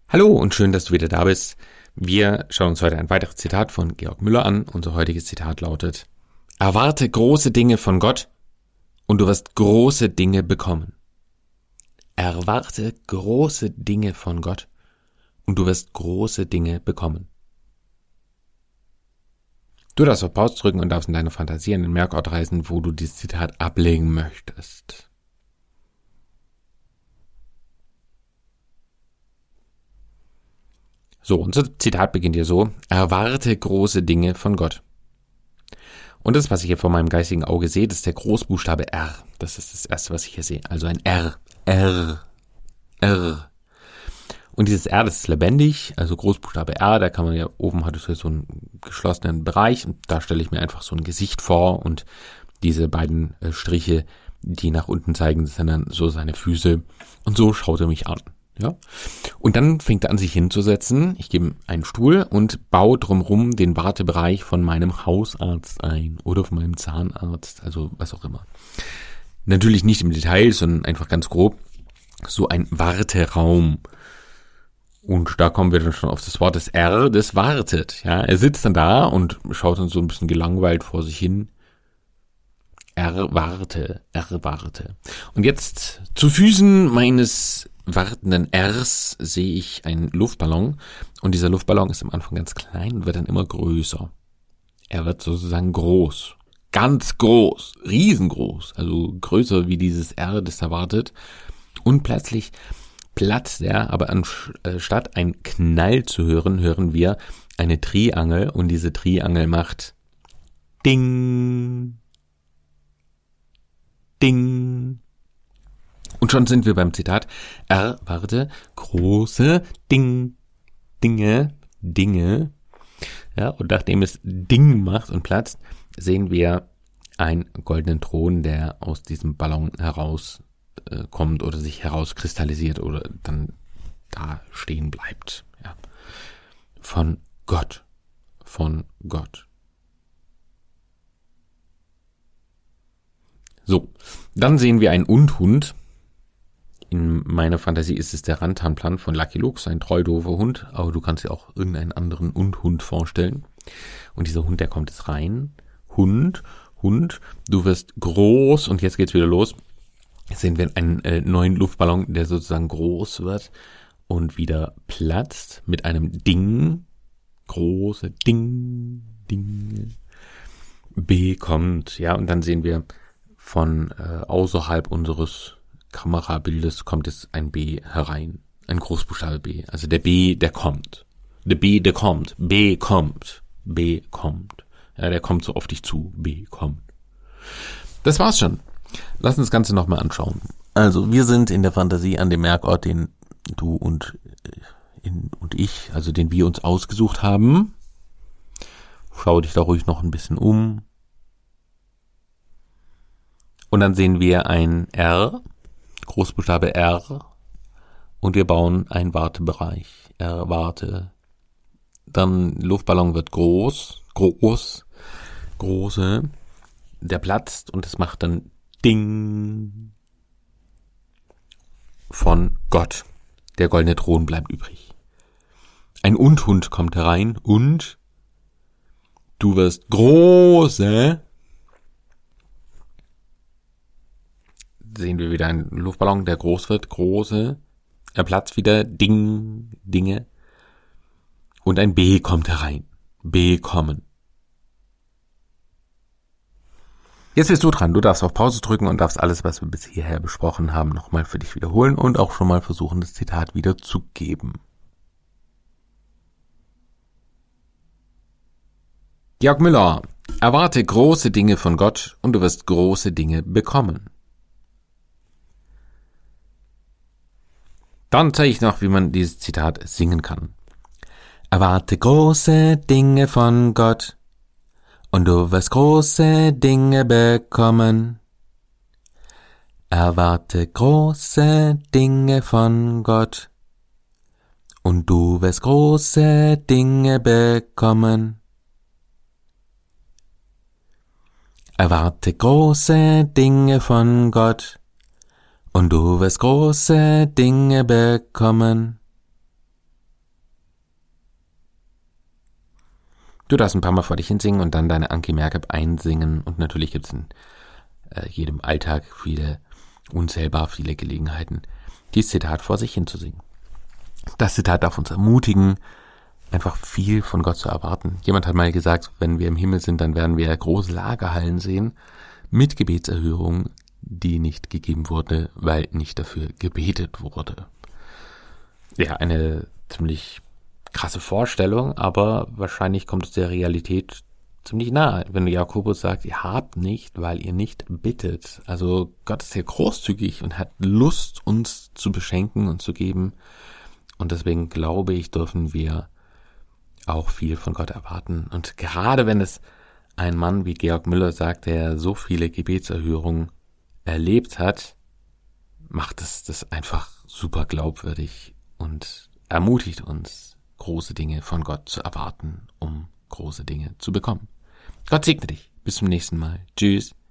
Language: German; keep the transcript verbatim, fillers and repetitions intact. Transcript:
Hallo und schön, dass du wieder da bist. Wir schauen uns heute ein weiteres Zitat von Georg Müller an. Unser heutiges Zitat lautet: Erwarte große Dinge von Gott und du wirst große Dinge bekommen. Erwarte große Dinge von Gott und du wirst große Dinge bekommen. Du darfst auf Pause drücken und darfst in deiner Fantasie an den Merkort reisen, wo du dieses Zitat ablegen möchtest. So, unser Zitat beginnt hier so: Erwarte große Dinge von Gott. Und das, was ich hier vor meinem geistigen Auge sehe, das ist der Großbuchstabe R. Das ist das Erste, was ich hier sehe. Also ein R. R. R. Und dieses R, das ist lebendig, also Großbuchstabe R, da kann man ja, oben hat es so einen geschlossenen Bereich und da stelle ich mir einfach so ein Gesicht vor und diese beiden äh, Striche, die nach unten zeigen, das sind dann so seine Füße und so schaut er mich an. Ja. Und dann fängt er an, sich hinzusetzen. Ich gebe ihm einen Stuhl und baue drumherum den Wartebereich von meinem Hausarzt ein oder von meinem Zahnarzt, also was auch immer. Natürlich nicht im Detail, sondern einfach ganz grob so ein Warteraum. Und da kommen wir dann schon auf das Wort des R, das wartet. Ja, er sitzt dann da und schaut dann so ein bisschen gelangweilt vor sich hin. Er warte, er warte. Und jetzt zu Füßen meines wartenden Rs sehe ich einen Luftballon und dieser Luftballon ist am Anfang ganz klein und wird dann immer größer. Er wird sozusagen groß, ganz groß, riesengroß, also größer wie dieses R, das da wartet. Und plötzlich platzt er, aber anstatt ein Knall zu hören, hören wir eine Triangel und diese Triangel macht Ding, Ding. Und schon sind wir beim Zitat: Erwarte große Ding, Dinge, Dinge. Ja, und nachdem es Ding macht und platzt, sehen wir einen goldenen Thron, der aus diesem Ballon heraus äh, kommt oder sich herauskristallisiert oder dann da stehen bleibt. Ja. Von Gott, von Gott. So, dann sehen wir einen Unthund. In meiner Fantasie ist es der Rantanplan von Lucky Luke, ein treu doofer Hund, aber du kannst dir auch irgendeinen anderen Unthund vorstellen. Und dieser Hund, der kommt jetzt rein. Hund, Hund, du wirst groß und jetzt geht's wieder los. Jetzt sehen wir einen äh, neuen Luftballon, der sozusagen groß wird und wieder platzt mit einem Ding. Große Ding, Ding. B kommt, ja, und dann sehen wir von äh, außerhalb unseres Kamerabildes kommt jetzt ein B herein. Ein Großbuchstabe B. Also der B, der kommt. Der B, der kommt. B kommt. B kommt. Ja, der kommt so auf dich zu. B kommt. Das war's schon. Lass uns das Ganze nochmal anschauen. Also wir sind in der Fantasie an dem Merkort, den du und, in, und ich, also den wir uns ausgesucht haben. Schau dich da ruhig noch ein bisschen um. Und dann sehen wir ein R, Großbuchstabe R, und wir bauen einen Wartebereich. R, warte. Dann Luftballon wird groß, groß, große, der platzt und es macht dann Ding. Von Gott. Der goldene Thron bleibt übrig. Ein Unthund kommt herein und du wirst große. Sehen wir wieder einen Luftballon, der groß wird, große, er platzt wieder, Ding, Dinge. Und ein B kommt herein. B kommen. Jetzt bist du dran. Du darfst auf Pause drücken und darfst alles, was wir bis hierher besprochen haben, nochmal für dich wiederholen und auch schon mal versuchen, das Zitat wieder zu geben. Georg Müller: Erwarte große Dinge von Gott und du wirst große Dinge bekommen. Dann zeige ich noch, wie man dieses Zitat singen kann. Erwarte große Dinge von Gott und du wirst große Dinge bekommen. Erwarte große Dinge von Gott und du wirst große Dinge bekommen. Erwarte große Dinge von Gott und du wirst große Dinge bekommen. Du darfst ein paar Mal vor dich hinsingen und dann deine Anki Merkab einsingen. Und natürlich gibt es in äh, jedem Alltag viele, unzählbar viele Gelegenheiten, dieses Zitat vor sich hinzusingen. Das Zitat darf uns ermutigen, einfach viel von Gott zu erwarten. Jemand hat mal gesagt, wenn wir im Himmel sind, dann werden wir große Lagerhallen sehen mit Gebetserhörung, die nicht gegeben wurde, weil nicht dafür gebetet wurde. Ja, eine ziemlich krasse Vorstellung, aber wahrscheinlich kommt es der Realität ziemlich nahe, wenn Jakobus sagt, ihr habt nicht, weil ihr nicht bittet. Also Gott ist sehr großzügig und hat Lust, uns zu beschenken und zu geben. Und deswegen glaube ich, dürfen wir auch viel von Gott erwarten. Und gerade wenn es ein Mann wie Georg Müller sagt, der so viele Gebetserhörungen erlebt hat, macht es das einfach super glaubwürdig und ermutigt uns, große Dinge von Gott zu erwarten, um große Dinge zu bekommen. Gott segne dich. Bis zum nächsten Mal. Tschüss.